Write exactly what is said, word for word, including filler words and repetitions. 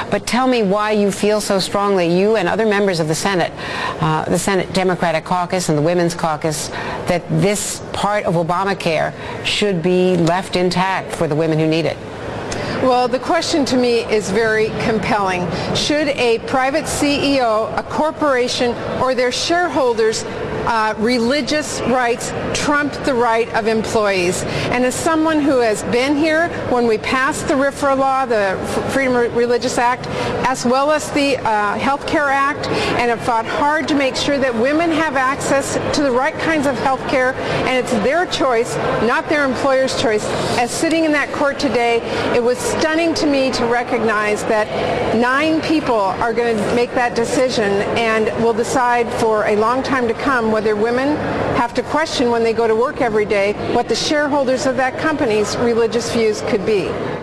But tell me why you feel so strongly, you and other members of the Senate, uh, the Senate Democratic Caucus and the Women's Caucus, that this part of Obamacare should be left intact for the women who need it. Well, the question to me is very compelling. Should a private C E O, a corporation, or their shareholders Uh, religious rights trump the right of employees? And as someone who has been here when we passed the RFRA law, the Freedom of Religious Act, as well as the uh, Health Care Act, and have fought hard to make sure that women have access to the right kinds of health care, and it's their choice, not their employer's choice. As sitting in that court today, it was stunning to me to recognize that nine people are going to make that decision and will decide for a long time to come whether women have to question when they go to work every day what the shareholders of that company's religious views could be.